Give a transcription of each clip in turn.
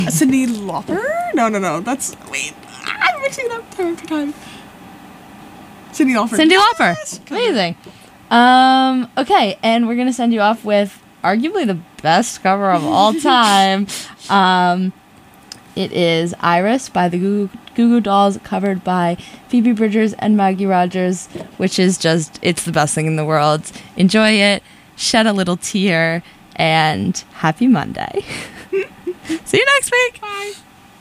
Cyndi Lauper? No. That's wait. I'm mixing it up time after time. Cyndi Lauper. Cyndi Lauper. Amazing. Okay, and we're gonna send you off with arguably the best cover of all time. It is Iris by the Goo Goo Dolls, covered by Phoebe Bridgers and Maggie Rogers, which is just, it's the best thing in the world. Enjoy it, shed a little tear, and happy Monday. See you next week. Bye.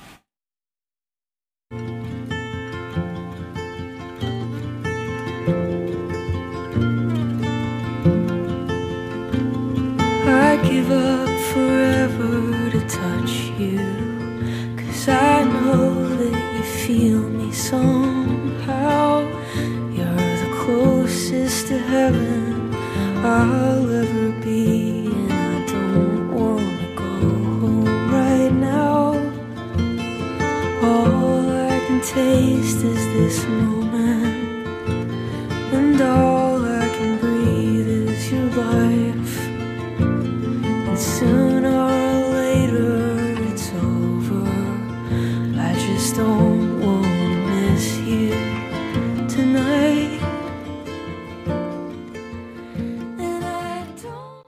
I give up forever to touch you, 'cause I know that you feel me somehow. You're the closest to heaven I'll ever be, and I don't wanna go home right now. All I can taste is this moment, and all I can breathe is your life. And sooner or later it's over. I just don't wanna miss you tonight. And I don't.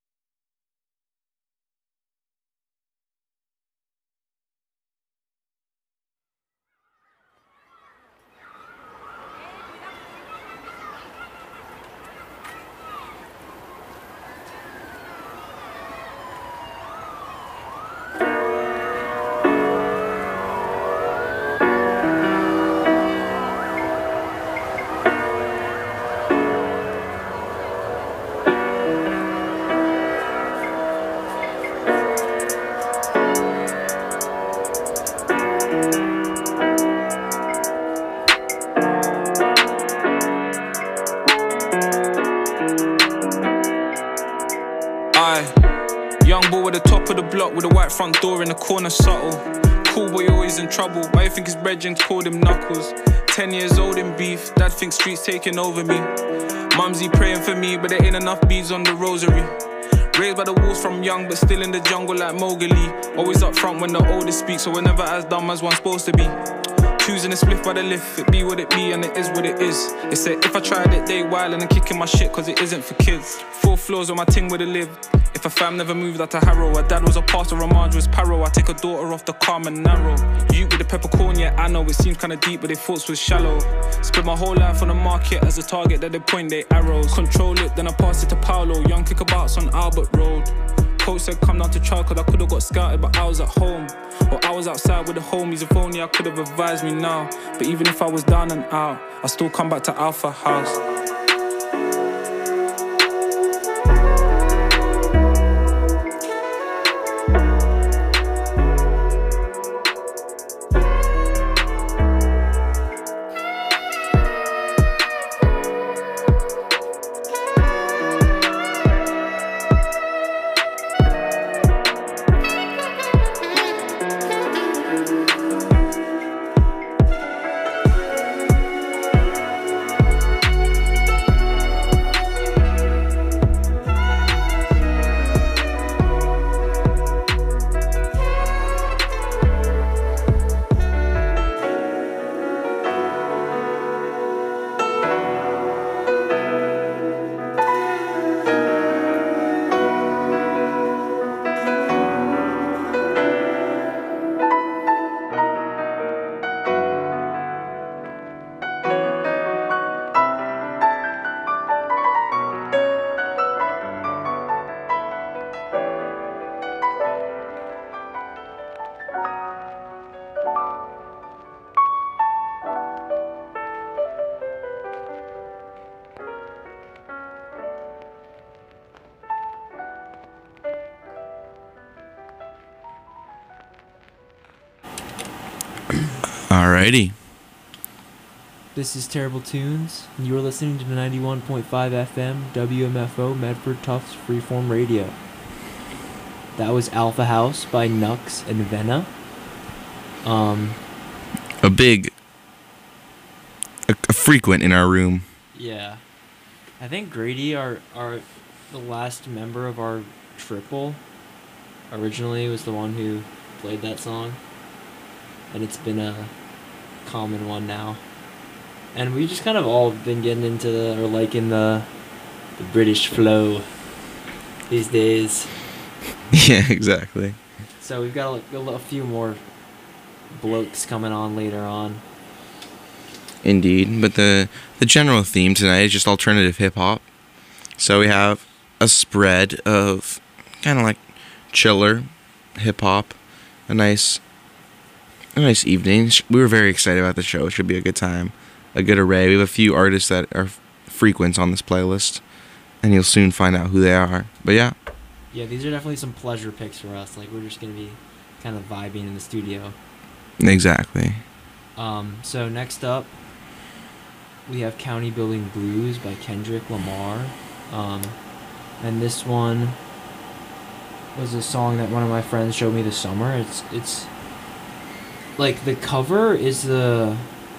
Young boy with the top of the block with a white front door in the corner, subtle. Cool boy always in trouble. Why you think his brethren called him Knuckles? 10 years old in beef, dad thinks streets taking over me. Mumsy praying for me, but there ain't enough beads on the rosary. Raised by the wolves from young, but still in the jungle like Mowgli. Always up front when the oldest speaks, so we're never as dumb as one's supposed to be. Choosing a spliff by the lift, it be what it be and it is what it is. They say if I tried it, they wild and I'm kicking my shit cause it isn't for kids. 4 floors where my ting would've lived. If a fam never moved out to Harrow, her dad was a pastor, her Marge was Paro. I take a daughter off the calm and narrow. You with the peppercorn, yeah I know it seems kinda deep but their thoughts was shallow. Spent my whole life on the market as a target that they point their arrows. Control it, then I pass it to Paolo. Young kickabouts on Albert Road. Coach said come down to trial cause I could've got scouted but I was at home. Or I was outside with the homies, if only I could've advised me now. But even if I was down and out, I still come back to Alpha House. Alrighty. This is Terrible Tunes, and you are listening to 91.5 FM WMFO Medford Tufts Freeform Radio. That was Alpha House by Nux and Venna. A frequent in our room. Yeah. I think Grady, our the last member of our triple, originally was the one who played that song, and it's been a common one now. And we just kind of all been getting into or liking the British flow these days. Yeah, exactly. So we've got a few more blokes coming on later on. Indeed, but the general theme tonight is just alternative hip-hop. So we have a spread of kind of like chiller hip-hop, a nice evening. We were very excited about the show. It should be a good time, a good array. We have a few artists that are frequents on this playlist, and you'll soon find out who they are. But yeah. Yeah, these are definitely some pleasure picks for us. Like, we're just going to be kind of vibing in the studio. Exactly. So next up, we have County Building Blues by Kendrick Lamar. And this one was a song that one of my friends showed me this summer. It's like, the cover is the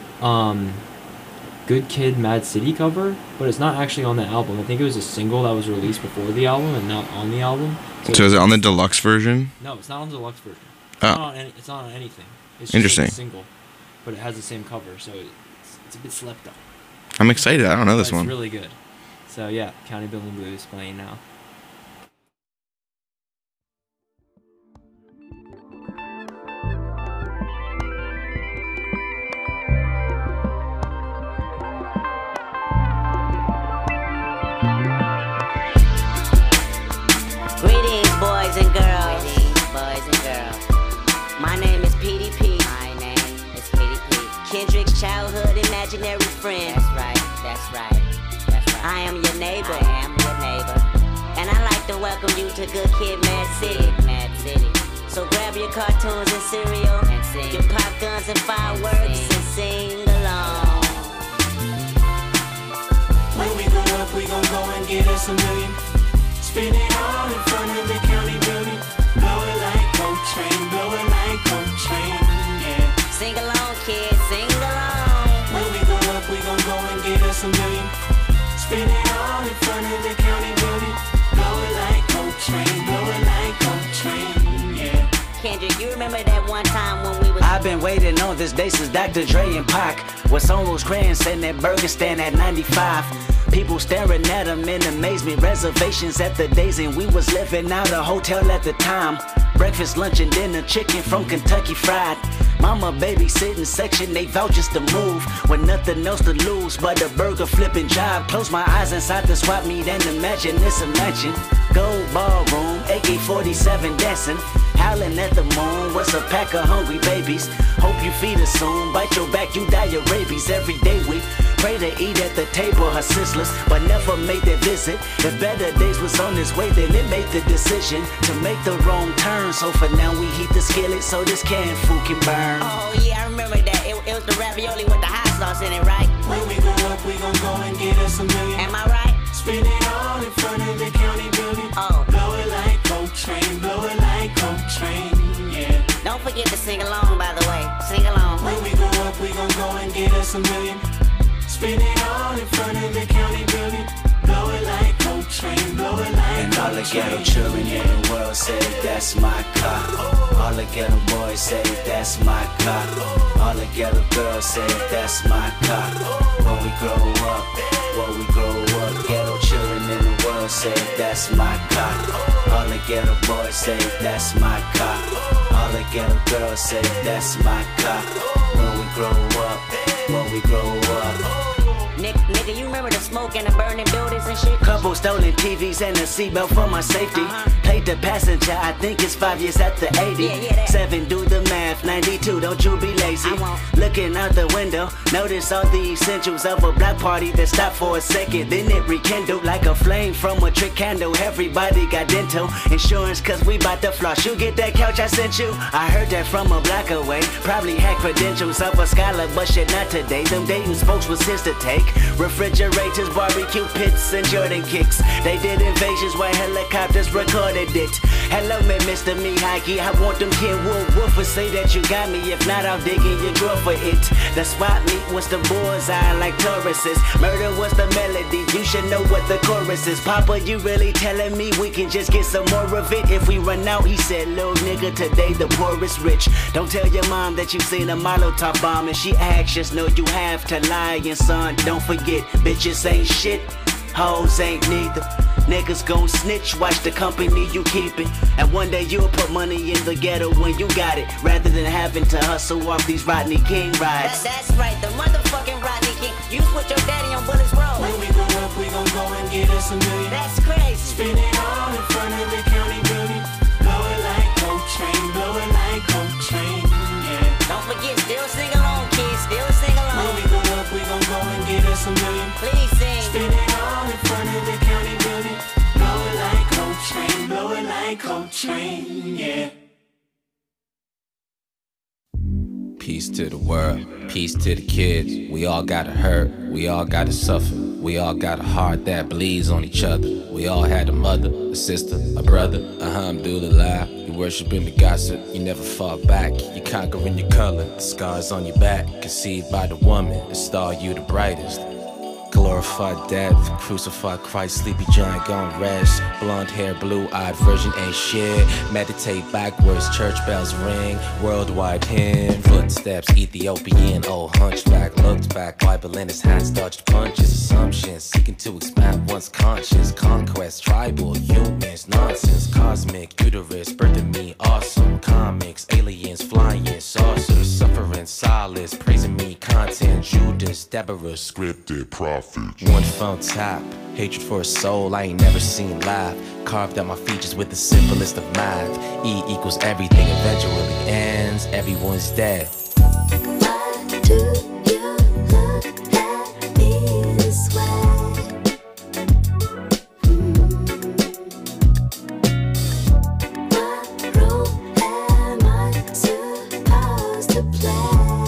Good Kid, Mad City cover, but it's not actually on the album. I think it was a single that was released before the album and not on the album. So is it on the deluxe version? No, it's not on the deluxe version. Oh. It's not on anything. It's just Interesting. like a single, but it has the same cover, so it's a bit slept on. I'm excited. I don't know this But one. It's really good. So yeah, County Building Blues playing now. Greetings, boys and girls. My name is PDP. Kendrick's childhood imaginary friend. That's right. I am your neighbor. And I like to welcome you to Good Kid, Mad City. So grab your cartoons and cereal, your pop guns and fireworks, and sing along. When we grow up, we gon' go and get us a million. Spin it all in front of the county building. Blow it like Coltrane, yeah. Sing along, kids, sing along. When we grow up, we gon' go and get us a million. Spin it all in front of the county building. Blow it like Coltrane, yeah. Kendrick, you remember that one time when we was... I've been waiting on this day since Dr. Dre and Pac was on Rosecrans sitting at Burger Stand at 95. People staring at him in amazement. Reservations at the Daisy, and we was living out a hotel at the time. Breakfast, lunch, and dinner, chicken from Kentucky Fried. Mama babysitting section, they vouchers to move with nothing else to lose but a burger flipping job. Close my eyes inside the swap meet and imagine it's a mansion. Gold ballroom, AK-47 dancing, howling at the moon. What's a pack of hungry babies? Hope you feed us soon. Bite your back, you die of rabies. Every day we pray to eat at the table, her senseless, but never made that visit. If better days was on his way, then it made the decision to make the wrong turn. So for now we heat the skillet so this canned food can burn. Oh yeah, I remember that. It was the ravioli with the hot sauce in it, right? When we grow up, we gon' go and get us a million. Am I right? Spin it all in front of the county building. Oh. Blow it like Coltrane, yeah. Don't forget to sing along, by the way. Sing along. When we grow up, we gon' go and get us a million. Spin it all in front of the county building. Blow it like Coltrane, and all the ghetto children in the world say that's my car. All the ghetto boys say that's my car. All the ghetto girls say that's my car. When we grow up, ghetto children in the world say that's my car. All the ghetto boys say that's my car. All the ghetto girls say that's my car. When we grow up. Nigga, you remember the smoke and the burning buildings and shit? Couple stolen TVs and a seatbelt for my safety. Played the passenger, I think it's 5 years after 80. Yeah, 7, do the math, 92, don't you be lazy. Looking out the window, notice all the essentials of a black party that stopped for a second. Then it rekindled like a flame from a trick candle. Everybody got dental insurance cause we bout to floss. You get that couch I sent you? I heard that from a block away. Probably had credentials of a scholar, but shit not today. Them Dayton spokes was his to take. Refrigerators, barbecue pits, and Jordan kicks. They did invasions where helicopters recorded it. Hello, man, Mr. Miyagi. I want them Ken Woolwoofers say that that you got me. If not, I'll dig in your drawer for it. The swap meet was the bullseye like Tauruses. Murder was the melody, you should know what the chorus is. Papa, you really telling me we can just get some more of it? If we run out, he said, little nigga, today the poor is rich. Don't tell your mom that you seen a Molotov bomb and she asks, just know you have to lie. And son, don't forget, bitches ain't shit, hoes ain't neither. Niggas gon' snitch, watch the company you keepin'. And one day you'll put money in the ghetto when you got it, rather than having to hustle off these Rodney King rides. That's right, the motherfucking Rodney King. You put your daddy on Bullets Road. When we grow up, we gon' go and get us a million. That's crazy. Spin it all in front of the county building. Blow it like Coltrane, blow it like Coltrane, yeah. Don't forget, still sing along, kids, still sing along. When we grow up, we gon' go and get us a million. Please sing. Spin it all in front of the county building. Blow it like Coltrane, blow it like Coltrane, yeah. Peace to the world, peace to the kids. We all gotta hurt, we all gotta suffer. We all got a heart that bleeds on each other. We all had a mother, a sister, a brother. Alhamdulillah, you worshiping the gossip. You never fall back, you conquering your color. The scars on your back, conceived by the woman. The star you the brightest. Glorified death, crucified Christ, sleepy giant gone rest. Blonde hair, blue-eyed virgin ain't shit. Meditate backwards, church bells ring. Worldwide hymn, footsteps, Ethiopian. Old hunchback looked back, Bible in his hands, dodged punches. Assumptions, seeking to expand one's conscience. Conquest, tribal, humans, nonsense. Cosmic, uterus, birthing me, awesome. Comics, aliens, flying, saucers. Suffering, solace, praising me, content. Judas, Deborah, scripted, prophet. One phone tap, hatred for a soul I ain't never seen live. Carved out my features with the simplest of math. E equals everything eventually ends, everyone's dead. Why do you look at me this way? What role am I supposed to play?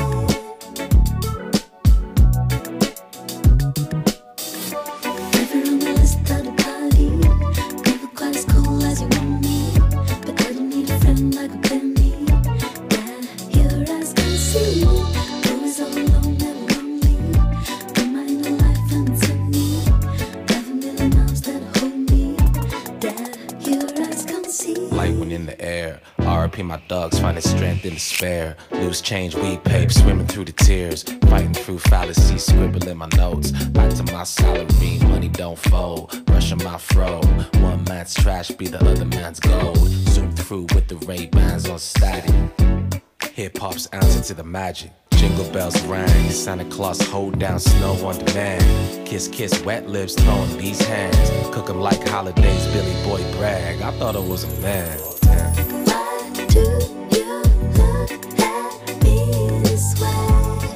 My dogs finding strength in despair. Loose change, weed pape, swimming through the tears. Fighting through fallacies, scribbling my notes. Back to my salary, money don't fold. Brushing my fro. One man's trash be the other man's gold. Zoom through with the Ray-Bans on static. Hip-hop's answer to the magic. Jingle bells rang, Santa Claus hold down snow on demand. Kiss, kiss, wet lips, throwing these hands. Cook 'em like holidays, Billy Boy brag. I thought I was a man. Do you look at me this way?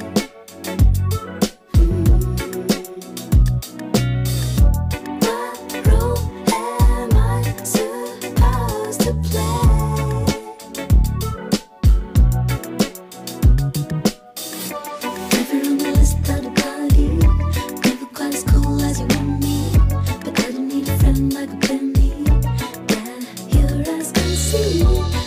What role am I supposed to play? Never on the list of the party. Never quite as cool as you want me, but I don't need a friend like a penny. Yeah, here as can see.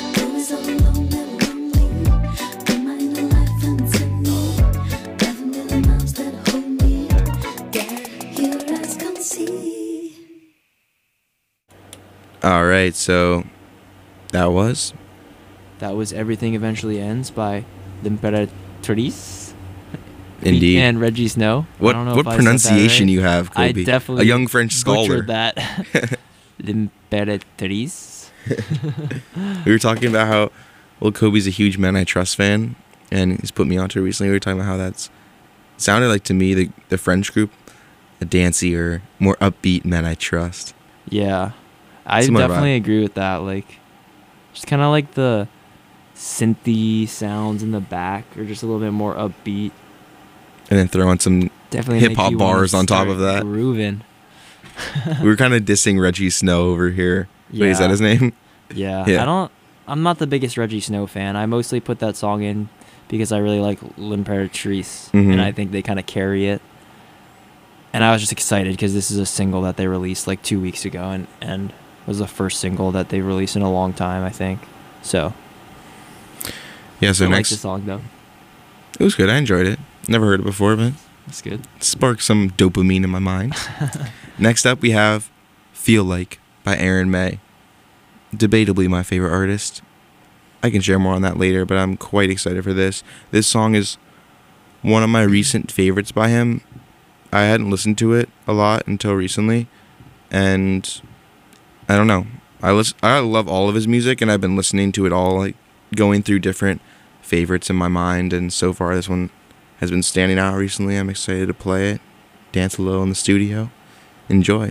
All right, so that was Everything Eventually Ends by L'Imperatrice. indeed. And Reggie Snow. What pronunciation you have, I Kobe? definitely a young French scholar. butchered that. L'Imperatrice. We were talking about how, well, Kobe's a huge Men I Trust fan, and he's put me onto it recently. We were talking about how that's sounded like to me, the French group, a dancier, more upbeat Men I Trust. Yeah. I Similar definitely vibe. agree with that. Like, just kind of like the synthy sounds in the back are just a little bit more upbeat. And then throw on some Definitely hip make hop you wanna bars on top start of that. Grooving. We were kind of dissing Reggie Snow over here. Wait, is that his name? Yeah. Yeah. I'm not the biggest Reggie Snow fan. I mostly put that song in because I really like L'Imperatrice, Mhm. and I think they kind of carry it. And I was just excited because this is a single that they released like 2 weeks ago, and was the first single that they released in a long time, I think. So Yeah, so I like next... the song, though. It was good. I enjoyed it. Never heard it before, but That's good. it sparked some dopamine in my mind. Next up, we have Feel Like by Aaron May. Debatably my favorite artist. I can share more on that later, but I'm quite excited for this. This song is one of my recent favorites by him. I hadn't listened to it a lot until recently, and I don't know. I love all of his music, and I've been listening to it all, like going through different favorites in my mind, and so far this one has been standing out recently. I'm excited to play it, dance a little in the studio. Enjoy.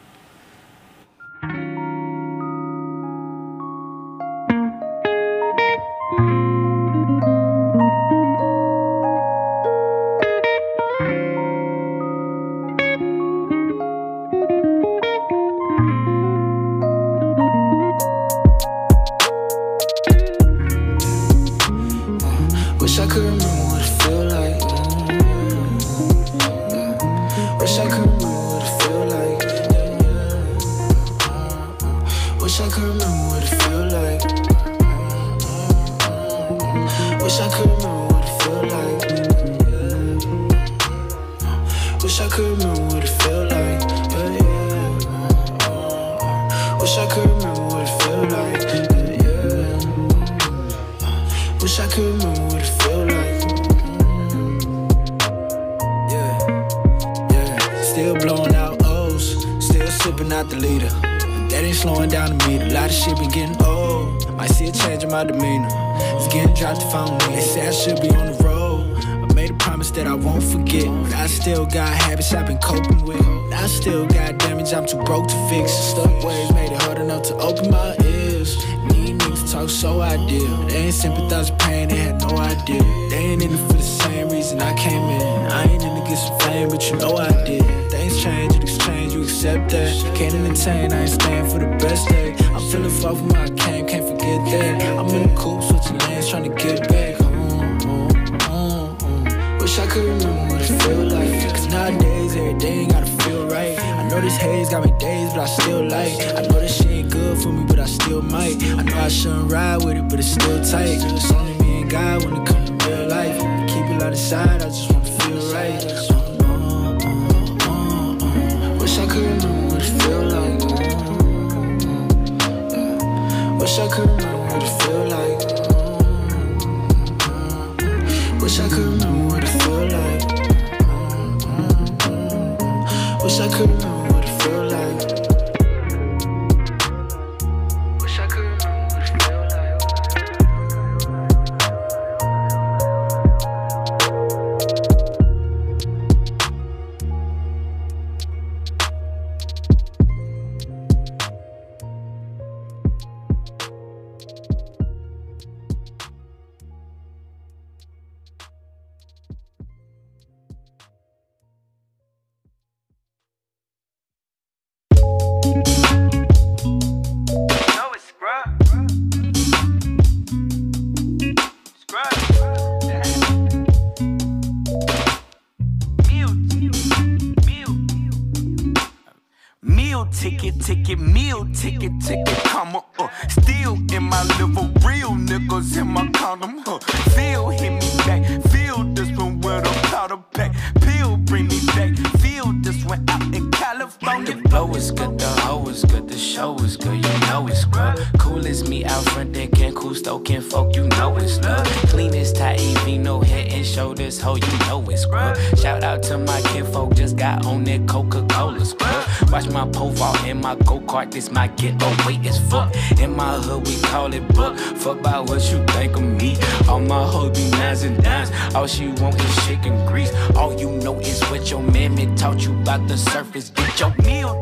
Wish I could remember what it feel like. Wish I could remember what it feel like. Wish I could remember what it feel like. Wish I could remember what it feel like. Wish I could remember what it feel like. Wish I could remember what it feel like. Wish I could remember what it feel like. Yeah. Still blowing out O's, still sipping out the leader. That ain't slowing down the meter. A lot of shit been getting old. Might see a change in my demeanor. It's getting dropped if I don't need. They say I should be on the road. I made a promise that I won't forget, but I still got habits I've been coping with. I still got damage I'm too broke to fix. Stuck ways made it hard enough to open my ears. Need niggas to talk so ideal. They ain't sympathize with pain, they had no idea. They ain't in it for the same reason I came in. I ain't in to get some fame, but you know I did. Things change, in exchange, you accept that. Can't entertain, I ain't staying for the best day. I'm feeling far from where I came, can't forget that. I'm in the coupe, switching lanes, trying to get back. Wish I could remember what it feel like. Cause nowadays, every day ain't gotta feel right. I know this haze got me dazed, but I still like. I know this shit ain't good for me, but I still might. I know I shouldn't ride with it, but it's still tight. It's only me and God when it comes to real life. Keep it out of sight, I just wanna feel right. Wish I could remember what it feel like. Wish I could remember what it feel like. Wish I could remember what it feel like. Wish I could remember what it feel like. Wish I could remember what it feel like. Meal ticket, comma, still in my liver, real niggas in my condom, Feel hit me back, feel this one with a powder pack, pill bring me back, feel this one out in California. The blow is good, the hoe is good, the show is good, you know it's good. Cool as me out front, then can cool stoking folk, you know it's love. Clean as Taivino, no head and shoulders, ho, you know it's scrub. Shout out to my kinfolk, just got on that Coca-Cola scrub. Watch my profile in my go-kart, this my getaway as fuck. In my hood, we call it buck. Fuck about what you think of me. All my hoes be nines and dimes. All she want is chicken grease. All you know is what your mammy taught you about the surface. Get your meal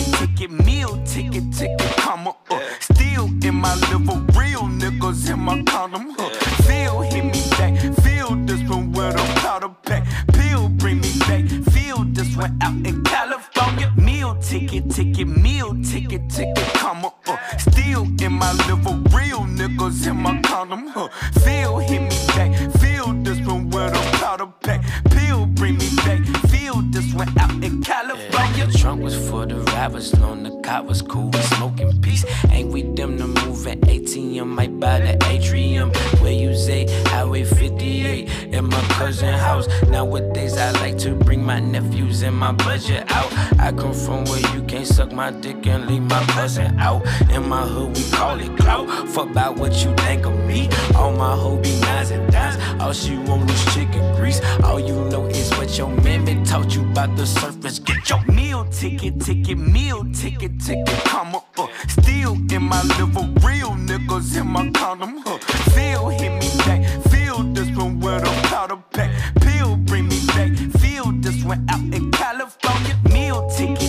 ticket, comma, still in my liver, real niggas in my condom, Feel hit me back, feel this one with a powder pack, pill bring me back, feel this one out in California. Meal ticket, comma, still in my liver, real niggas in my condom, Feel hit me back, feel this one with a powder pack, pill bring me back, feel this one out in California. The trunk was for the ride was long, the cop was cool, we smoking peace. Ain't we them to move at ATM, might buy the atrium. Where you say, cousin house. Nowadays I like to bring my nephews and my budget out. I come from where you can't suck my dick and leave my cousin out. In my hood we call it clout. Fuck about what you think of me. All my hoes be nines and dimes. All she want is chicken grease. All you know is what your mammy taught you about the surface. Get your meal ticket, meal ticket, come up. Still in my liver, real niggas in my condom. Feel hit me back, feel this one with a powder pack. Pill bring me back, feel this one out in California. Meal ticket,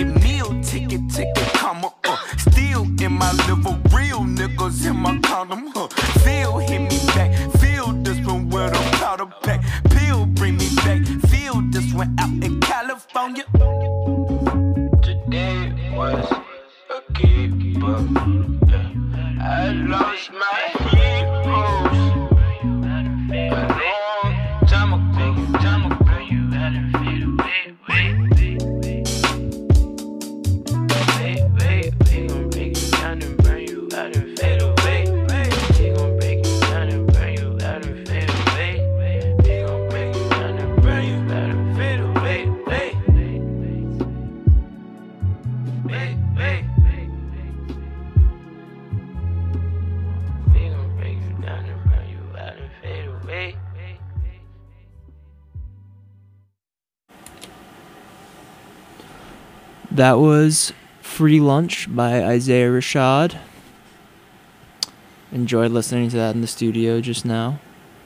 come up. Still in my liver, real niggas in my condom. Feel hit me back, feel this one with a powder pack. Pill bring me back, feel this one out in California. Today was a keeper. I lost my heroes a long time ago. You had to fade away. We gon' break you down and burn you out and fade away. We gon' break you down and burn you out and fade away. We gon' break you down and burn you out and fade away. That was Free Lunch by Isaiah Rashad. Enjoyed listening to that in the studio just now.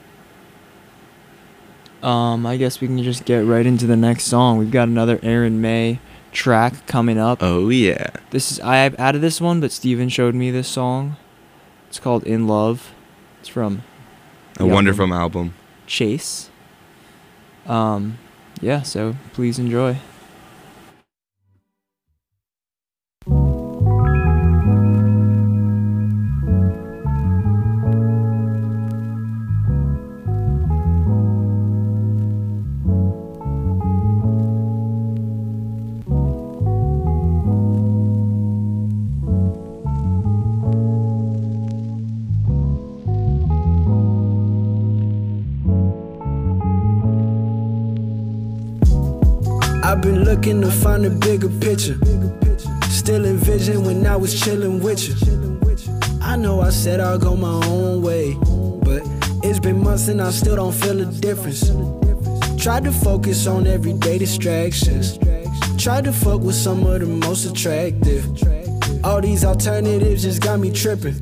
I guess we can just get right into the next song. We've got another Aaron May track coming up. Oh yeah. I added this one, but Steven showed me this song. It's called In Love. It's from a wonderful album. Chase. Yeah, so please enjoy. I've been looking to find a bigger picture. Still envision when I was chilling with you. I know I said I'll go my own way, but it's been months and I still don't feel a difference. Tried to focus on everyday distractions. Tried to fuck with some of the most attractive. All these alternatives just got me tripping.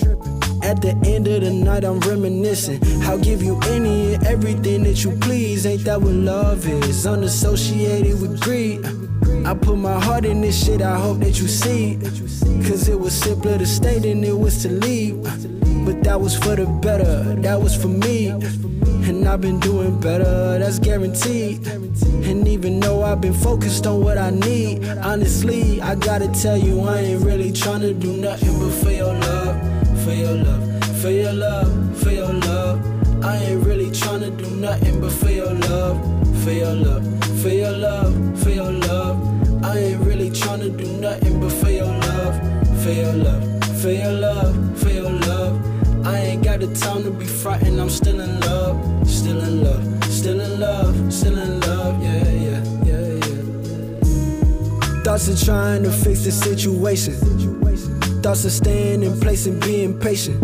At the end of the night I'm reminiscing. I'll give you any and everything that you please. Ain't that what love is? Unassociated with greed. I put my heart in this shit, I hope that you see. Cause it was simpler to stay than it was to leave. But that was for the better, that was for me. And I've been doing better, that's guaranteed. And even though I've been focused on what I need, honestly, I gotta tell you, I ain't really tryna do nothing but for your love. For your love, for your love, for your love. I ain't really tryna do nothing but for your love. For your love, for your love, for your love. I ain't really tryna do nothing but for your love. For your love, for your love, for your love. I ain't got the time to be frightened, I'm still in love. Still in love, still in love, still in love, yeah, yeah, yeah, yeah. Thoughts of trying to fix the situation. Thoughts of staying in place and being patient.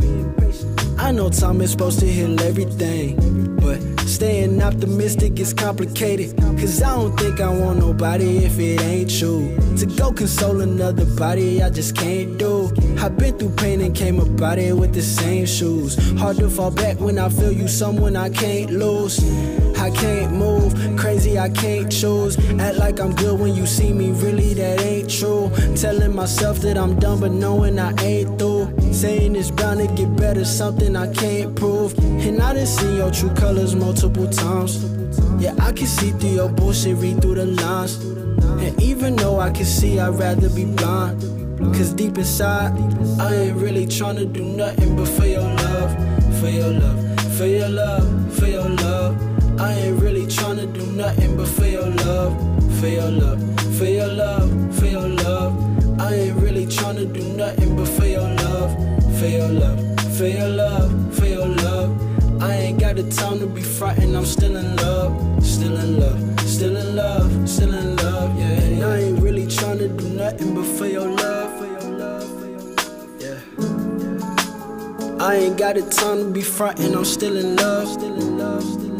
I know time is supposed to heal everything, but staying optimistic is complicated. Cause I don't think I want nobody if it ain't true. To go console another body, I just can't do. I've been through pain and came up out it with the same shoes. Hard to fall back when I feel you someone I can't lose. I can't move, crazy I can't choose. Act like I'm good when you see me, really that ain't true. Telling myself that I'm done but knowing I ain't through. Saying it's bound to get better, something I can't prove. And I done seen your true colors multiple times. Yeah, I can see through your bullshit, read through the lines. And even though I can see, I'd rather be blind. Cause deep inside, I ain't really tryna do nothing but for your love. For your love, for your love, for your love. I ain't really tryna do nothing but for your love. For your love, for your love, for your love. I ain't really tryna do nothing but for your love. For your love, for your love, for your love. I ain't got got the time to be frightened. I'm still in love, still in love, still in love, still in love, yeah. And I ain't really trying to do nothing but for your love, for your love, for your love, yeah. I ain't got the time to be frightened. I'm still in love, still in love, still in love.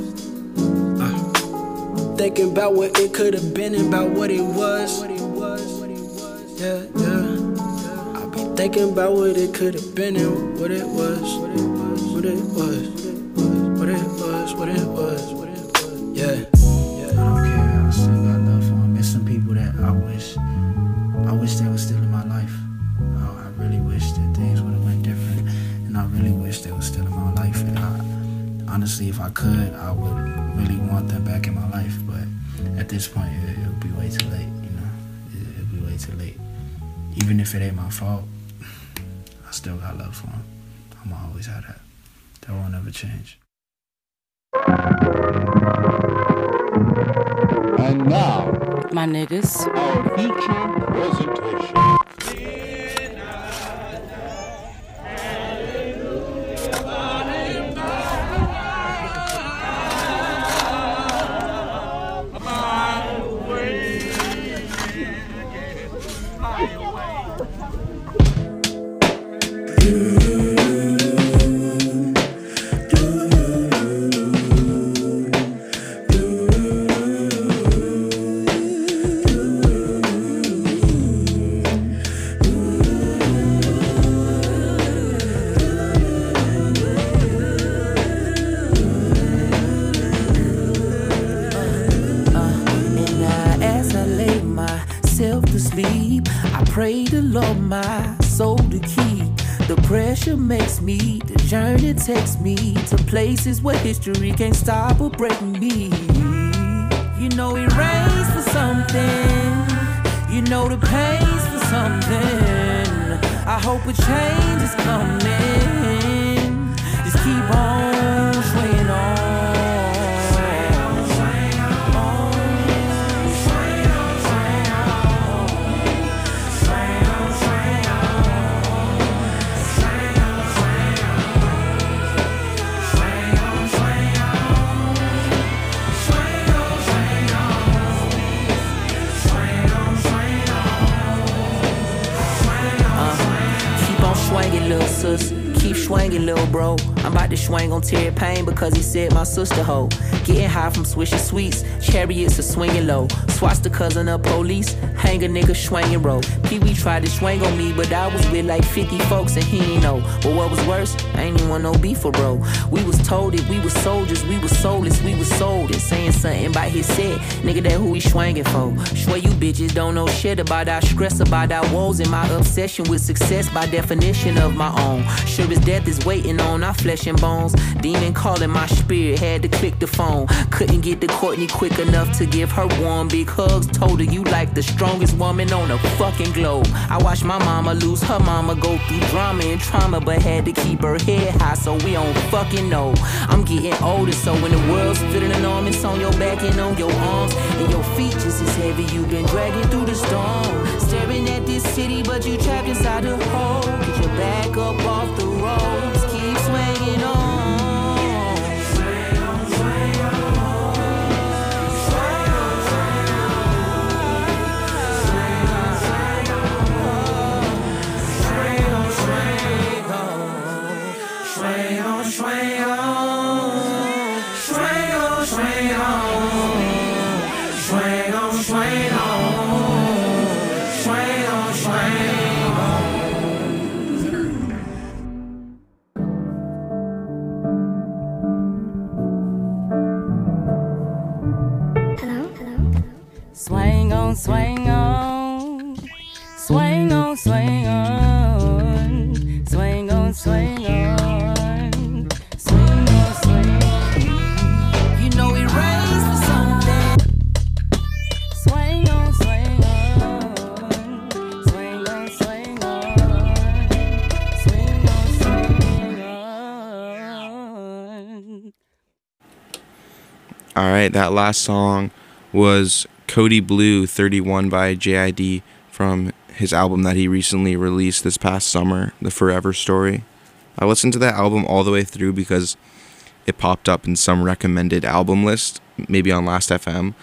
Thinking about what it could have been and about what it was. Yeah, yeah. I be thinking about what it could have been and what it was. What it was. What it was. What it was. What it was. Yeah. I don't care. I still got love for them. There's some people that I wish they were still in my life. I really wish that things would have went different, and I really wish they were still in my life. And honestly, if I could, I would really want them back in my life. But at this point, it'll be way too late. You know, it'll be way too late. Even if it ain't my fault, I still got love for them. I'ma always have that. That won't ever change. And now, my niggas, our feature presentation. Pray the Lord my soul to keep. The pressure makes me, the journey takes me to places where history can't stop or break me. You know it rains for something, you know the pain's for something. I hope a change is coming. Just keep on swaying on. Swinging, little sis. Keep swinging, little bro. I'm about to swing on Terry Payne because he said my sister hoe. Getting high from swishy sweets. Chariots are swinging low. Swats the cousin of police. Hang a nigga swinging roll. Pee-wee tried to swing on me, but I was with like 50 folks and he ain't know. But what was worse, I ain't even want no beef for bro. We was told it, we was soldiers, we was soulless, we was sold it. Saying something about his set, nigga, that who he swinging for. Swear you bitches don't know shit about our stress, about our woes, and my obsession with success by definition of my own. Sure as death is waiting on our flesh and bones. Demon calling my spirit, had to click the phone. Couldn't get to Courtney quick enough to give her warm big hugs. Told her you like the strongest woman on the fucking globe. I watched my mama lose her mama, go through drama and trauma, but had to keep her head high so we don't fucking know. I'm getting older, so when the world's feeling enormous on your back and on your arms, and your feet just as heavy, you've been dragging through the storm. Staring at this city, but you trapped inside the hole. Get your back up off the road, just keep swinging on. swing on, swing on, swing on, swing on, swing on, swing on, swing on, swing on. You know it rains for something. Swing on, swing on, swing on, swing on, swing on, swing on. All right, that last song was Cody Blue 31 by JID from his album that he recently released this past summer, The Forever Story. I listened to that album all the way through because it popped up in some recommended album list, maybe on Last FM,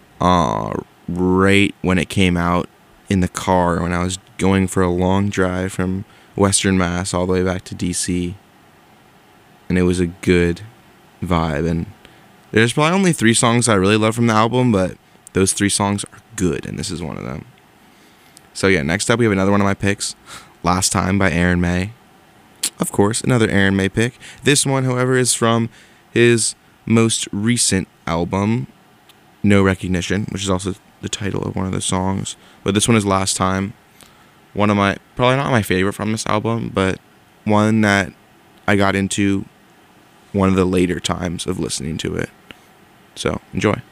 right when it came out in the car when I was going for a long drive from Western Mass all the way back to DC. And it was a good vibe. And there's probably only 3 songs I really love from the album, but those 3 songs are good, and this is one of them. So yeah, next up we have another one of my picks, Last Time by Aaron May. Of course, another Aaron May pick. This one, however, is from his most recent album, No Recognition, which is also the title of one of the songs. But this one is Last Time. One of my, probably not my favorite from this album, but one that I got into one of the later times of listening to it. So, enjoy.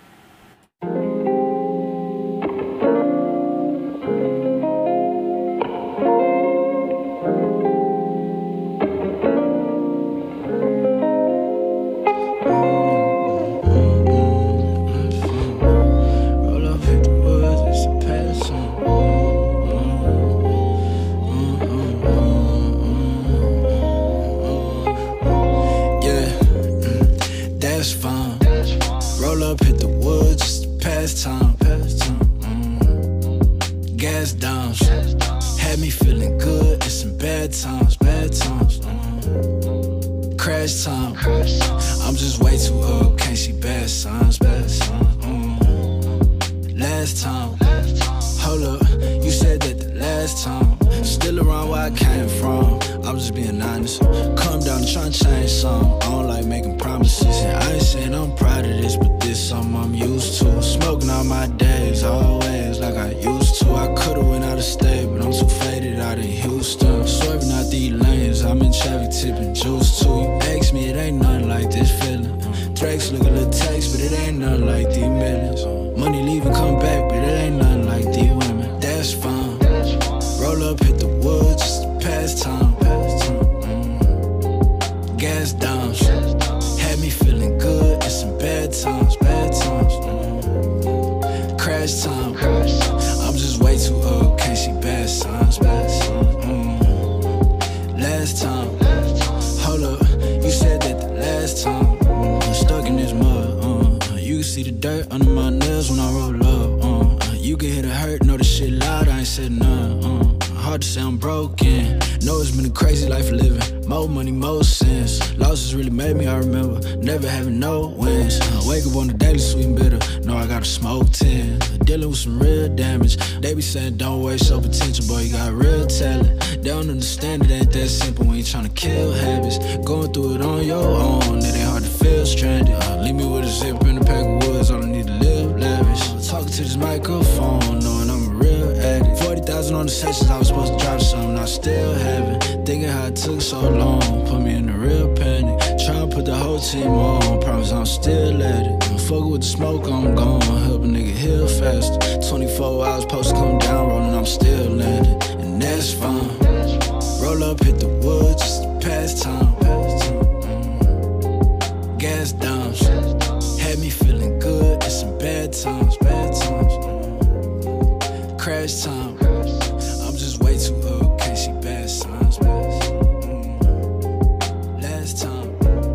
Saying don't waste your potential, boy, you got real talent. They don't understand it ain't that simple when you tryna kill habits. Going through it on your own, it ain't hard to feel stranded. Leave me with a zip in a pack of woods, all I need to live lavish. Talking to this microphone, knowing I'm a real addict. 40,000 on the sessions, I was supposed to drop something, I still haven't. Thinking how it took so long, put me in a real panic. Trying to put the whole team on, promise I'm still at it. Fuck with the smoke, I'm gone, help a nigga heal faster. 24 hours post come down, rolling, I'm still landing, and that's fine. Roll up, hit the woods, just to pass time. Gas down, had me feeling good, it's some bad times. Crash time, I'm just way too up, can't see bad signs. Last time.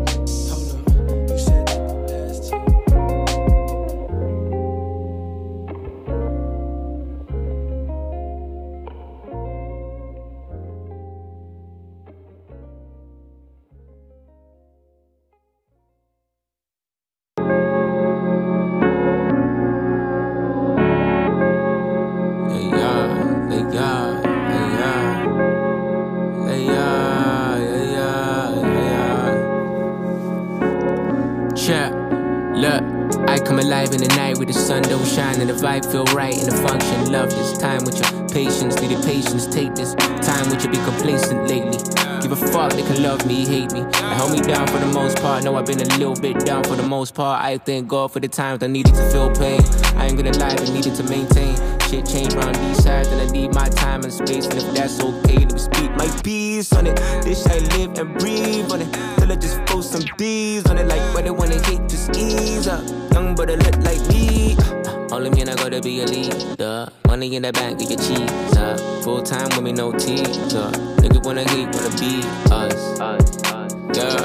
alive in the night where the sun don't shine and the vibe feel right and the function. Love this time with your patience, need your patience. Take this time with you, be complacent lately. Give a fuck, they can love me, hate me. I held me down for the most part. Know I've been a little bit down for the most part. I thank God for the times I needed to feel pain. I ain't gonna lie, I needed to maintain. Shit changed around these sides, and I need my time and space. And if that's okay, let me speak my piece on it. This I live and breathe on it. Till I just throw some D's on it. Like where they wanna hate, just ease up. Young but a look like me. Only me and I gotta be a leader. Money in the bank, get your cheese up. Full time with me, no teaser. Nigga wanna hate, wanna be us. Yeah.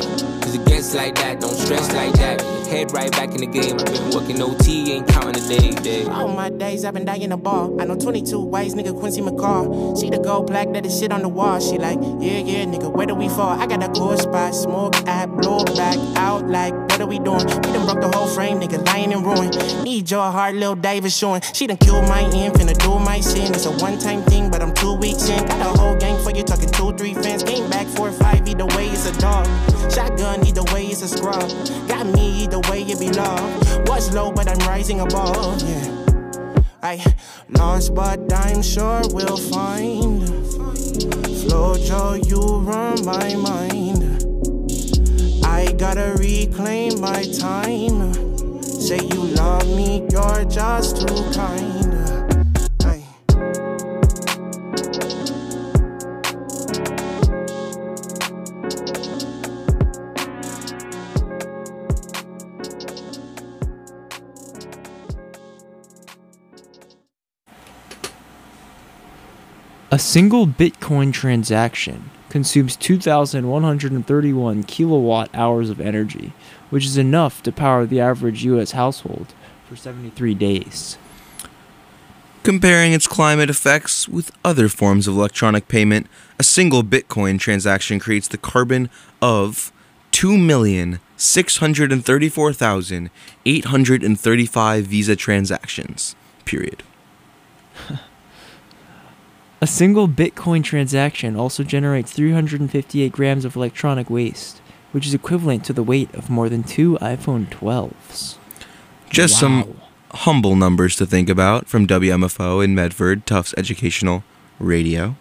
Cause it gets like that, don't stress like that. Head right back in the game. I've been working OT, ain't counting the day. All my days I've been dying the ball. I know 22 ways, nigga, Quincy McCall. See the gold plaque that is shit on the wall. She like, yeah, nigga, where do we fall? I got a cool spot, smoke, I blow back out like, what are we doing? We done broke the whole frame, nigga, lying in ruin. Need your heart, Lil Davis showing. She done killed my end, finna do my sin. It's a one-time thing, but I'm 2 weeks in. Got a whole gang for you, talking 2-3 fans. Came back 4-5, either way it's a dog. Shotgun, either way it's a scrub. Got me, either way it be love. Was low, but I'm rising above, yeah. I lost, but I'm sure we'll find. Flojo, you run my mind. I gotta reclaim my time. Say you love me, you're just too kind. A single Bitcoin transaction consumes 2,131 kilowatt hours of energy, which is enough to power the average U.S. household for 73 days. Comparing its climate effects with other forms of electronic payment, a single Bitcoin transaction creates the carbon of 2,634,835 Visa transactions, period. A single Bitcoin transaction also generates 358 grams of electronic waste, which is equivalent to the weight of more than 2 iPhone 12s. Just some humble numbers to think about from WMFO in Medford, Tufts Educational Radio.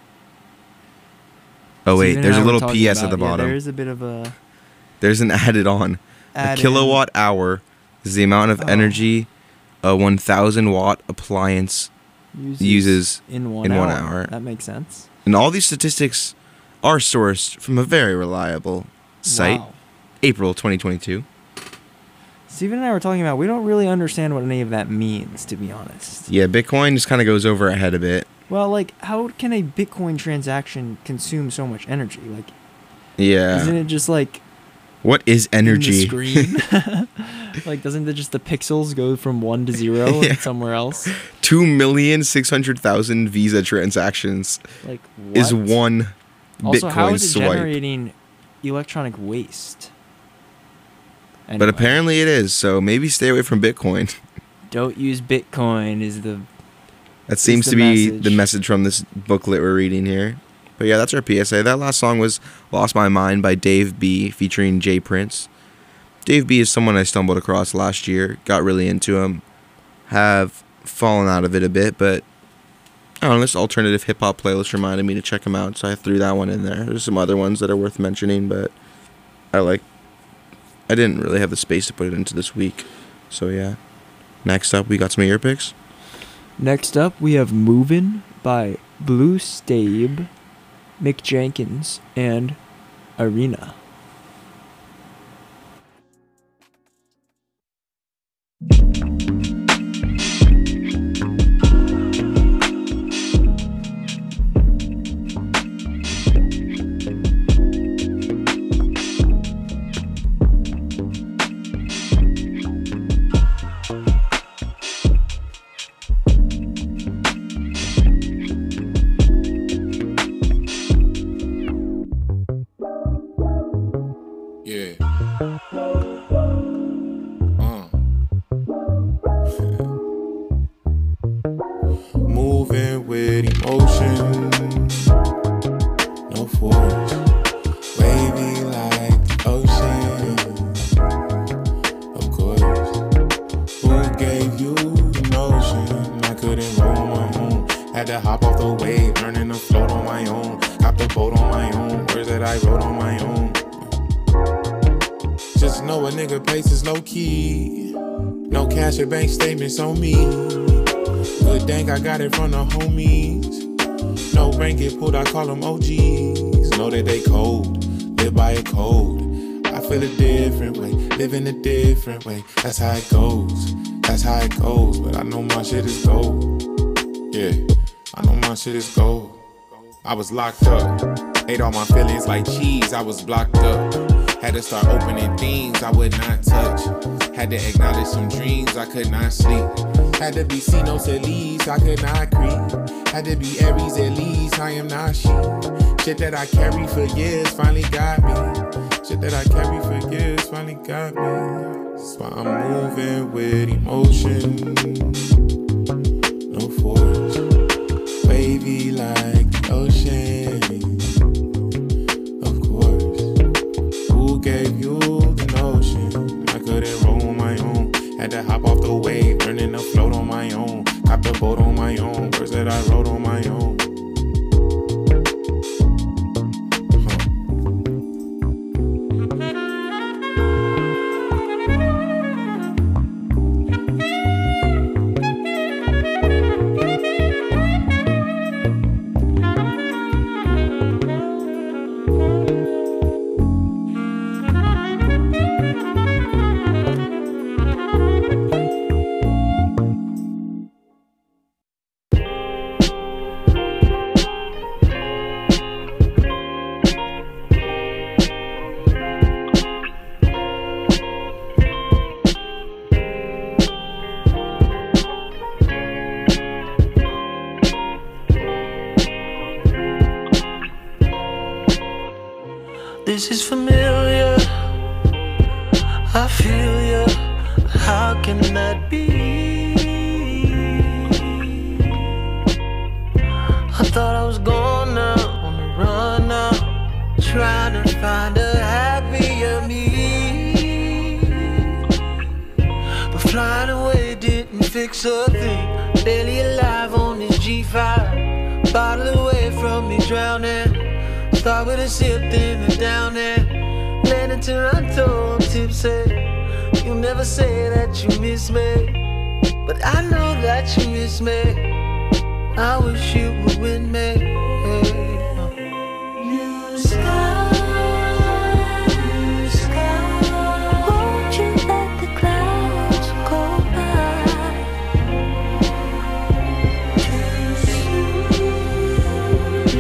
Oh wait, there's a little PS at the bottom. There's a bit of a... There's an added on. A kilowatt hour is the amount of energy a 1,000 watt appliance uses in 1 hour. That makes sense. And all these statistics are sourced from a very reliable site, April 2022. Steven and I were talking about, we don't really understand what any of that means, to be honest. Yeah, Bitcoin just kind of goes over our head a bit. Well, like, how can a Bitcoin transaction consume so much energy? Like, yeah. Isn't it just like... What is energy? In the screen? Like, doesn't it just the pixels go from 1 to 0 and somewhere else? 2,600,000 Visa transactions like, what? is one also, Bitcoin how is it swipe. Generating electronic waste? Anyway. But apparently it is, so maybe stay away from Bitcoin. Don't use Bitcoin is the... That seems to be the message from this booklet we're reading here. But yeah, that's our PSA. That last song was Lost My Mind by Dave B featuring Jay Prince. Dave B is someone I stumbled across last year, got really into him, have fallen out of it a bit, but I don't know, this alternative hip-hop playlist reminded me to check him out, so I threw that one in there. There's some other ones that are worth mentioning, but I didn't really have the space to put it into this week. So yeah. Next up, we got some ear picks. Next up, we have Movin' by Blue Stabe, Mick Jenkins, and Arena. Moving with emotion, no force, wavy like the ocean. Of course, who gave you the notion? I couldn't roll on my own. Had to hop off the wave, learning to float on my own. Cop the boat on my own, words that I wrote on my own. Just know a nigga pace is low key. No cash or bank statements on me. Good dang, I got it from the homies. No rank get pulled, I call them OGs. Know that they cold, live by a code. I feel a different way, live in a different way. That's how it goes, that's how it goes. But I know my shit is gold. Yeah, I know my shit is gold. I was locked up, ate all my feelings like cheese, I was blocked up. Had to start opening things I would not touch. Had to acknowledge some dreams I could not sleep. Had to be C notes at least, I could not creep. Had to be Aries at least, I am not she. Shit that I carry for years finally got me. Shit that I carry for years finally got me. That's why I'm moving with emotion. No force, wavy like the ocean. Of course, who gave you the notion? I couldn't roll on my own. Had to hop off the wave, learning to float on my own. Cop the boat on my own, words that I wrote on my own. This is familiar, I feel ya. How can that be? I thought I was gone now, on the run now, trying to find a happier me. But flying away didn't fix a thing. Barely alive on this G5, bottle away from me drowning. Start with a sip, then a down there. Land in Toronto, I'm tipsy. You'll never say that you miss me, but I know that you miss me. I wish you were with me. Blue sky, blue sky. Won't you let the clouds go by? Too soon,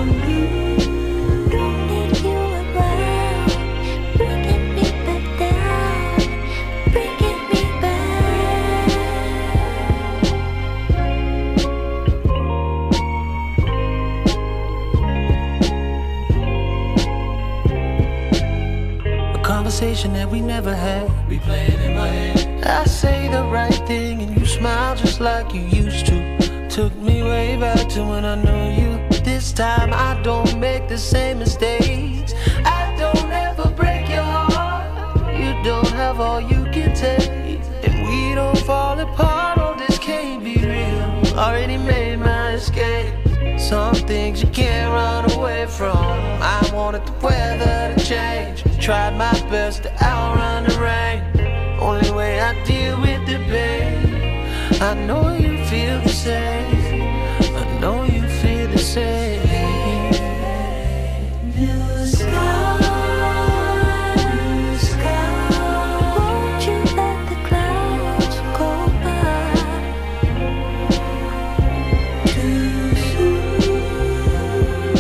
don't need you around, bringing me back down, bringing me back. A conversation that we never had, replaying in my head. I say the right thing and you smile just like you used to. Took me way back to when I knew you. This time I don't make the same mistakes. I don't ever break your heart. You don't have all you can take, and we don't fall apart. Oh, this can't be real. Already made my escape. Some things you can't run away from. I wanted the weather to change. Tried my best to outrun the rain. Only way I deal with the pain. I know you feel the same. I know you feel the same. Blue sky, blue sky. Won't you let the clouds go by? Too soon,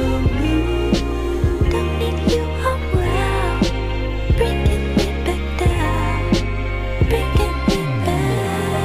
blue, don't need you around, bringing me back down, bringing me back.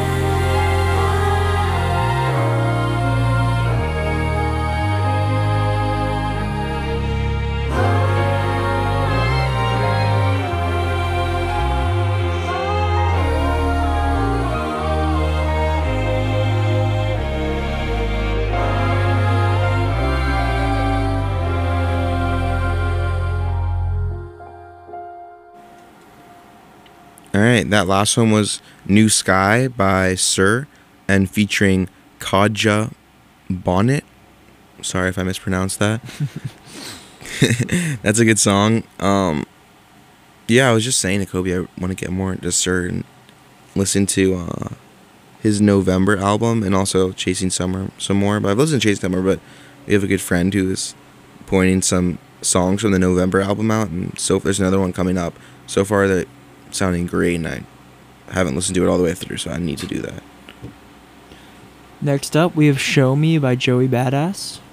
All right, that last one was New Sky by Sir and featuring Kaja Bonnet. Sorry if I mispronounced that. That's a good song. Yeah, I was just saying to Kobe, I want to get more into Sir and listen to his November album and also Chasing Summer some more. But I've listened to Chasing Summer, but we have a good friend who is pointing some songs from the November album out, and so there's another one coming up. So far, that sounding great, and I haven't listened to it all the way through, so I need to do that. Next up, we have Show Me by Joey Badass.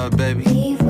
love, baby.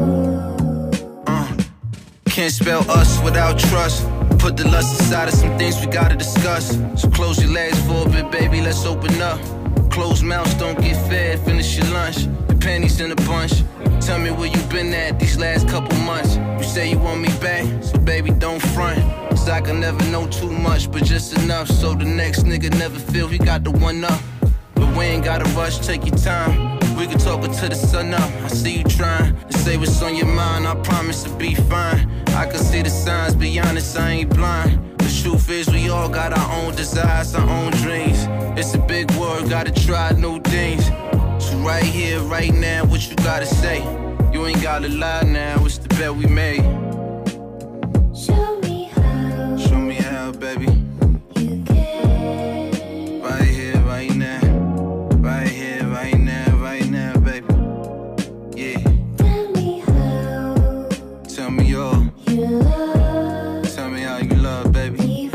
Can't spell us without trust. Put the lust aside of some things we gotta discuss. So close your legs for a bit, baby, let's open up. Closed mouths don't get fed, finish your lunch. Your panties in a bunch. Tell me where you been at these last couple months. You say you want me back, so baby don't front. Cause I can never know too much, but just enough so the next nigga never feel he got the one up. But we ain't gotta rush, take your time. We can talk until the sun up. I see you trying to say what's on your mind. I promise to be fine. I can see the signs, be honest, I ain't blind. The truth is we all got our own desires, our own dreams. It's a big world, gotta try new things. So right here, right now, what you gotta say? You ain't gotta lie now, it's the bet we made. Show me how. Show me how, baby. You can. Right here, right now. Right here, right now, right now, baby. Yeah. Tell me how. Tell me all. You love. Tell me how you love, baby.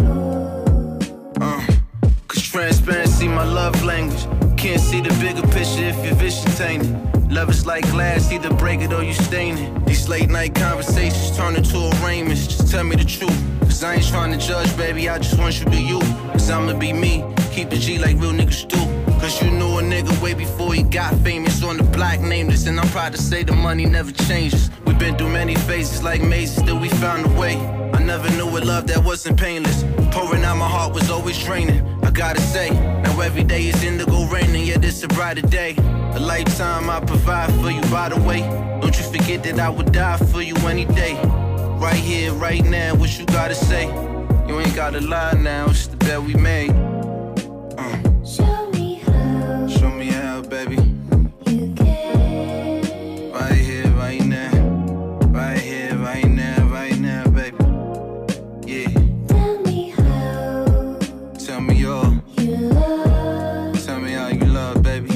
Cause transparency my love language. Can't see the bigger picture if your vision tainted. Love is like glass, either break it or you stain it. These late night conversations turn into arraignments. Just tell me the truth, cause I ain't trying to judge, baby, I just want you to be you. Cause I'ma be me, keep it G like real niggas do. Cause you knew a nigga way before he got famous. On the block, nameless, and I'm proud to say the money never changes. We've been through many phases like mazes, still we found a way. I never knew a love that wasn't painless. Pouring out my heart was always draining. I gotta say, now every day is indigo raining, yet it's a brighter day. A lifetime I provide for you, by the way. Don't you forget that I would die for you any day. Right here, right now, what you gotta say? You ain't gotta lie now, it's the bet we made. Show me how. Show me how, baby. You can. Right here, right now. Right here, right now, right now, baby. Yeah. Tell me how. Tell me all. You love. Tell me how you love, baby.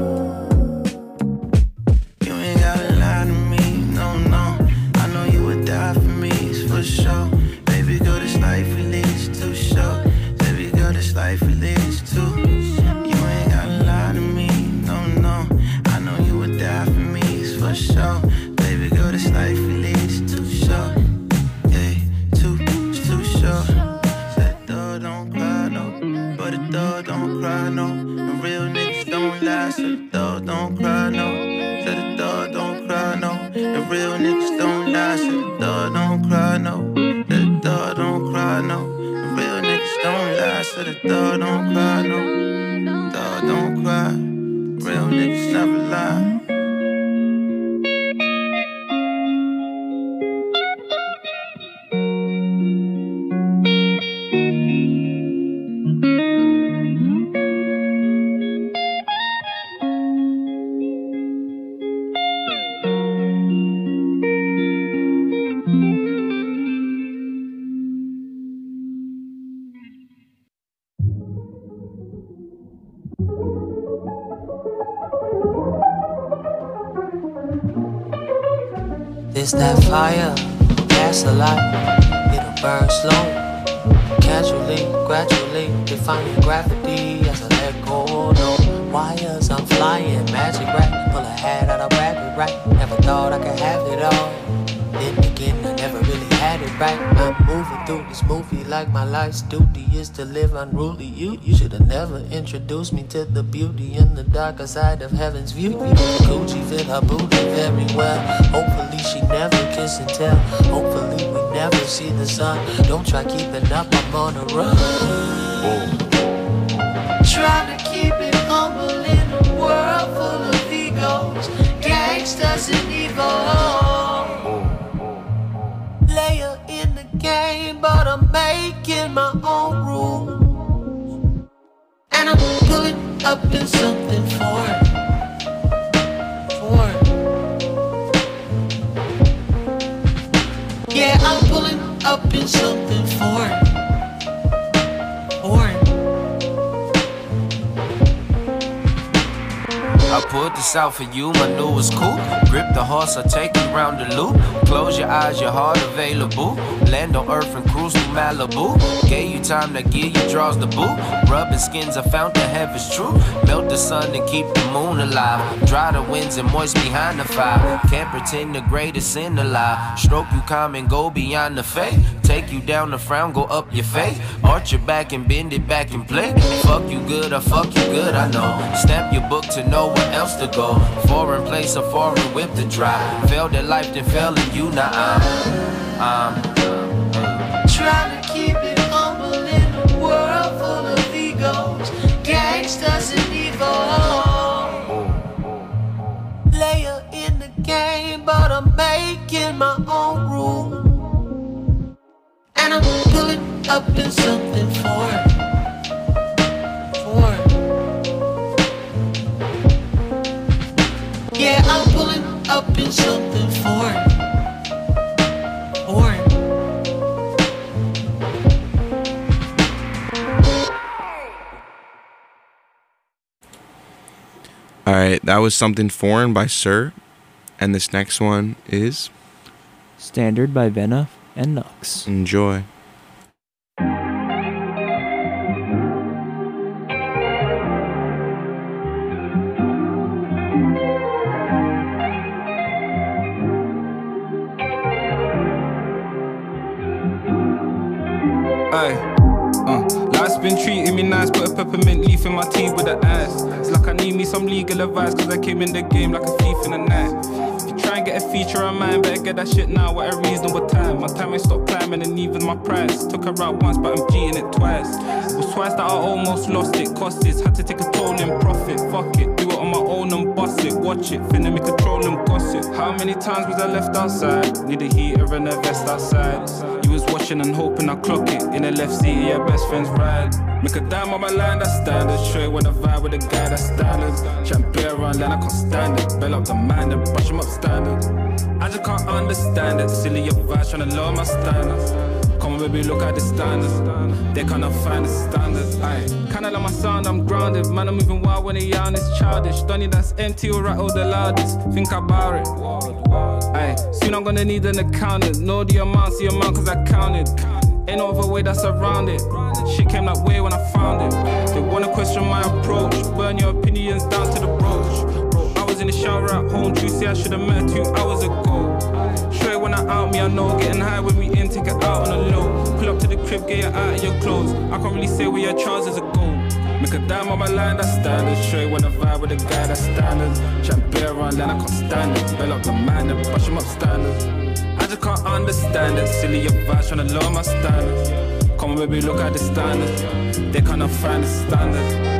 You ain't gotta lie to me, no, no. I know you would die for me, it's for sure. Baby girl, this life we live is too short. Baby girl, this life we live is too. You ain't gotta lie to me, no, no. I know you would die for me, it's for sure. Baby girl, this life we live is too short. Yeah, it's too short. Said dog don't cry, no. But the dog don't cry, no. The real niggas don't lie, so the dog don't cry, no. Said the dog don't cry, no. The real niggas don't lie, so the dog don't cry, no. The dog don't cry, no. The real niggas don't lie, so the dog don't cry, no. Dog don't cry. Real niggas never lie. It's that fire, gas a lot, it'll burn slow. Casually, gradually, defying gravity as I let go. No wires, I'm flying, magic rack, pull a hat out of rabbit right. Never thought I could have it all. Then again, I never really had it right. I'm moving through this movie like my life's duty is to live unruly. You should have never introduced me to the beauty and the darker side of heaven's view. Gucci fit her booty very well. Hopefully she never kiss and tell. Hopefully we never see the sun. Don't try keeping up, I'm on a run. Trying to keep it humble in a world full of egos, gangsters and evil. Player in the game, but I'm making my own rules. And I'm pulling up in something foreign. Yeah, I'm pulling up in something foreign. I put this out for you, my newest coupe. Grip the horse, I'll take you round the loop. Close your eyes, your heart available. Land on earth and cruise through Malibu. Gave you time to gear, you draws the boot. Rubbing skins, I found the heaven's true. Melt the sun and keep the moon alive. Dry the winds and moist behind the fire. Can't pretend the greatest sin alive. Stroke you calm and go beyond the fate. Take you down the frown, go up your face. Arch your back and bend it back and play. Fuck you good, I fuck you good, I know. Stamp your book to know where else to go. Foreign place, a foreign whip to drive. Failed at life, then fell in you, now I'm trying to keep it humble in a world full of egos, gangsters and evil. Player in the game, but I'm making my own rule. And I'm pulling up in something foreign. Yeah, I'm pulling up in something foreign. Alright, that was Something Foreign by Sir. And this next one is Standard by Venna and Nux. Enjoy. Life's been treating me nice, put a peppermint leaf in my tea with the ice. It's like I need me some legal advice, cause I came in the game like a thief in the night. If you try and get a feature of mine, better get that shit now at a reasonable time. My time ain't stopped climbing and even my price. Took her out once but I'm cheating it twice. It was twice that I almost lost it, cost this. Had to take a toll in profit, fuck it. Do it on my own and bust it, watch it. Finna me control and gossip. How many times was I left outside? Need a heater and a vest outside. You was watching and hoping I clock it. In the left seat, yeah, best friends ride. Make a dime on my line, that's standard. Straight with a vibe with a guy, that's standard. Champ beer around line, I can't stand it. Bell up the mind and brush him up standard. I just can't understand it. Silly advice, trying to lower my standards. Come on, baby, look at the standards. They cannot find the standards. Aye. Kinda like my sound, I'm grounded. Man, I'm moving wild when they yarn, it's childish. Don't need that's empty or rattle the loudest. Think about it. Aye. Soon I'm gonna need an accountant. Know the amount, see amount, cause I counted. Ain't no other way that's around it. Shit came that way when I found it. They wanna question my approach. Burn your opinions down to the brooch. Bro, I was in the shower at home. True, see I should've met 2 hours ago. Straight when I out me, I know. Getting high when we in, take it out on the low. Pull up to the crib, get you out of your clothes. I can't really say where your trousers are go. Make a dime on my line, that's standard. Straight when I vibe with a guy, that's standard. Chat beer around line, I can't stand it. Bell up the man and brush him up standard. I just can't understand it. Silly advice, trying to lower my standards. Come on, baby, look at the standards. They cannot find the standards.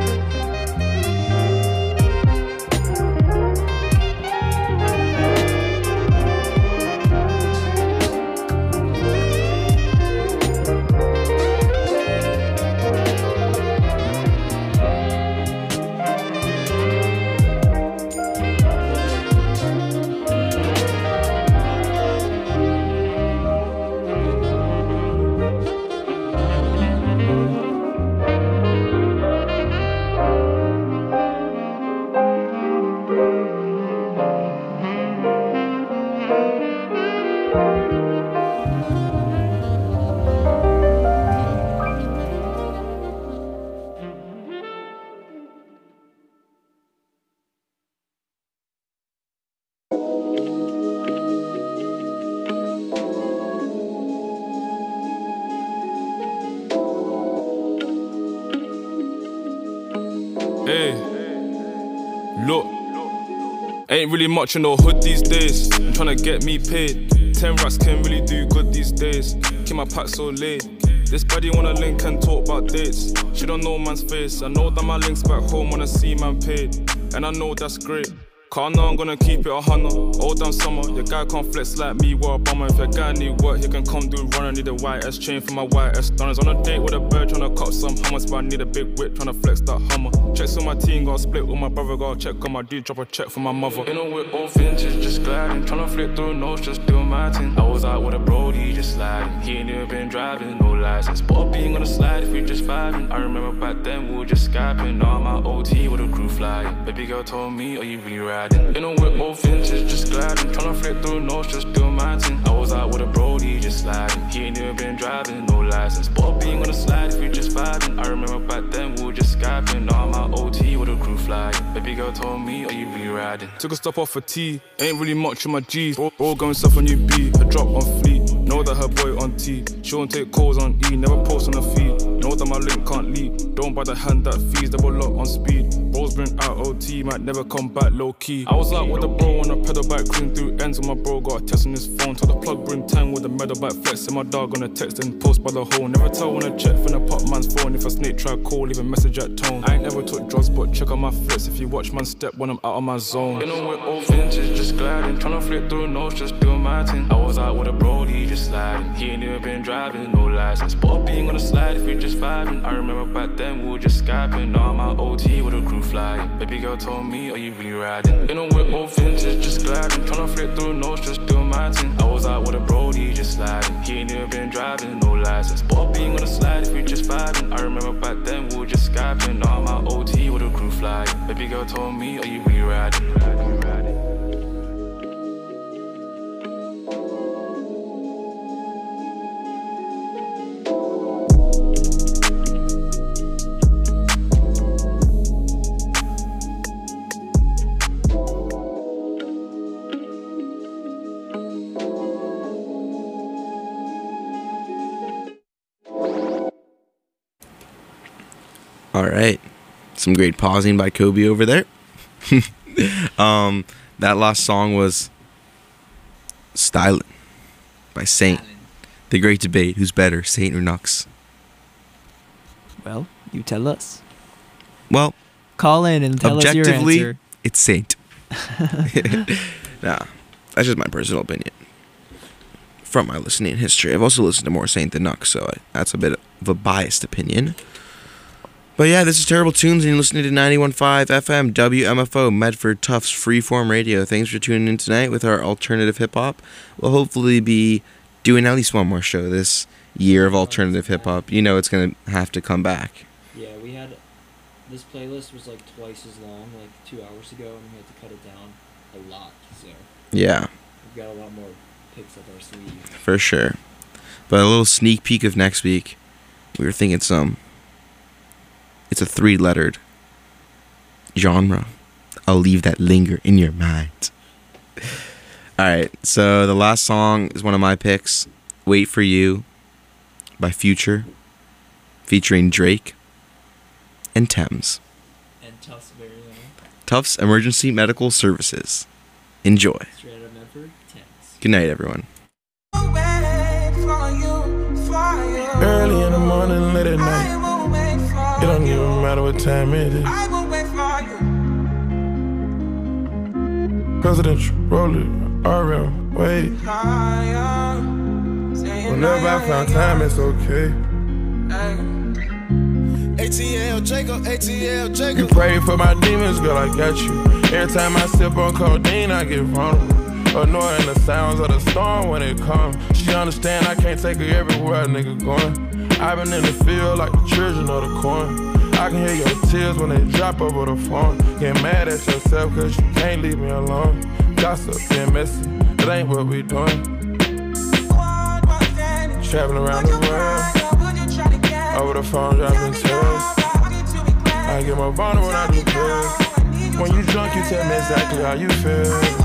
Hey, look, ain't really much in the hood these days. I'm tryna get me paid. 10 racks can really do good these days. Keep my pack so late. This baddie wanna link and talk about dates. She don't know man's face. I know that my links back home wanna see man paid. And I know that's great. Cause I know I'm gonna keep it 100. Old damn summer, your guy can't flex like me, what a bummer. If your guy need work, he can come do run. I need a white S chain for my white S stunners. On a date with a bird, tryna cut some hummus, but I need a big whip, tryna flex that Hummer. Checks on my team, got split with my brother, got check on my dude, drop a check for my mother. You know we're all vintage, just just gliding. Tryna flip through notes, just do my thing. I was out with a brody, just sliding. He ain't never been driving, no license. But being on the slide if we just vibing. I remember back then we were just skyping. Now I'm out OT with a crew flying. Baby girl told me, are you really riding? In a whip, old vintage, just gliding. Tryna flip through notes, just do my thing. I was out with a brody, just sliding. He ain't never been driving, no license. But being on the slide if we just vibing. I remember back then we were just skyping. Now I'm out OT with a crew flying. Baby girl told me, are you really riding? Took a stop off for tea, ain't really much on my G's. All going stuff on UB, a drop on fleet. Know that her boy on T, she won't take calls on E, never post on her feed. Know that my link can't leak, don't buy the hand that feeds, double lock on speed. Bros bring out OT, might never come back low key. I was out with a bro on a pedal bike, cruising through ends when my bro got a test on his phone. Told the plug bring 10 with a medal bike, flexing my dog on a text and post by the hole. Never tell when I check from the pop man's phone. If a snake try call, leave a message at tone. I ain't never took drugs, but check on my flips. If you watch man step when I'm out of my zone. You know we're old vintage, just gliding. Tryna flip through notes, just doing my thing. I was out with a brody, just sliding. He ain't never been driving, no license. But being on the slide if we just vibing. I remember back then we were just skyping. Now I'm out OT with a crew flying. Baby girl told me, are you really riding? You know we're old vintage, just gliding. Tryna flip through notes, just doing my thing. I was out with a brody, just sliding. He ain't never been driving, no license. But being on the slide if we just vibing. I remember back then we were just skyping. Now I'm out OT with a crew flying. Baby girl told me, are you really riding? All right, some great pausing by Kobe over there. That last song was Stylin' by Saint. The great debate, who's better, Saint or Nux? Well, you tell us. Well, call in and tell us your objectively, answer. it's Saint. Nah, that's just my personal opinion. From my listening history, I've also listened to more Saint than Nux, so that's a bit of a biased opinion. But yeah, this is Terrible Tunes, and you're listening to 91.5 FM, WMFO, Medford Tufts Freeform Radio. Thanks for tuning in tonight with our alternative hip-hop. We'll hopefully be doing at least one more show this year of alternative hip-hop. You know it's going to have to come back. Yeah, we had... This playlist was like twice as long, like 2 hours ago, and we had to cut it down a lot, so... Yeah. We've got a lot more picks up our sleeve. For sure. But a little sneak peek of next week. We were thinking it's a 3-lettered genre. I'll leave that linger in your mind. Alright, so the last song is one of my picks. Wait For You by Future, featuring Drake and Thames. And Tufts very own. Tufts Emergency Medical Services. Enjoy. Straight out of Medford, Thames. Good night, everyone. Early in the morning, late at night. It don't even matter what time it is. Presidential roller, RM, wait. Whenever I found time, it's okay. ATL Jacob, ATL Jacob. You pray for my demons, girl, I got you. Every time I sip on codeine, I get vulnerable. Annoying the sounds of the storm when it comes. She understand I can't take her everywhere a nigga going. I've been in the field like the children of the corn. I can hear your tears when they drop over the phone. Get mad at yourself cause you can't leave me alone. Gossip and messy, it ain't what we doing. Traveling around the world, over the phone dropping tears. I get more vulnerable when I do pills. When you drunk you tell me exactly how you feel.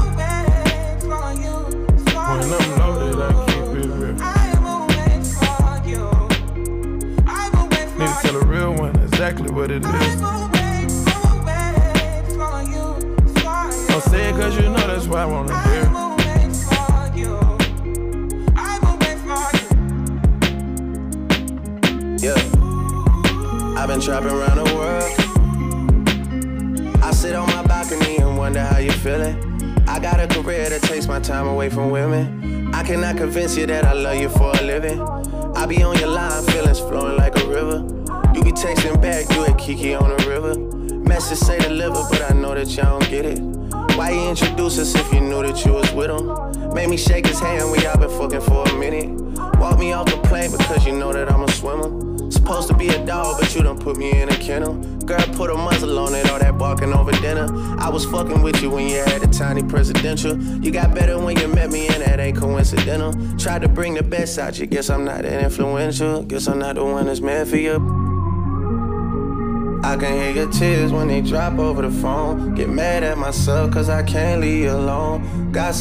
When I'm loaded I keep it real. Need to tell a real one exactly what it is. Don't say it cause you know that's why I wanna hear. Yeah, I've been trapping around the world. I sit on my balcony and wonder how you're feeling. I got a career that takes my time away from women. I cannot convince you that I love you for a living. I be on your line, feelings flowing like a river. You be texting back, you and Kiki on the river. Message say deliver, but I know that y'all don't get it. Why you introduce us if you knew that you was with him? Made me shake his hand, we all been fucking for a minute. Walk me off the plane because you know that I'm a swimmer. Supposed to be a dog, but you done put me in a kennel. Girl, put a muzzle on it, all that barking over dinner. I was fucking with you when you had a tiny presidential. You got better when you met me, and that ain't coincidental. Tried to bring the best out you, guess I'm not that influential. Guess I'm not the one that's meant for you. I can hear your tears when they drop over the phone. Get mad at myself cause I can't leave you alone. Got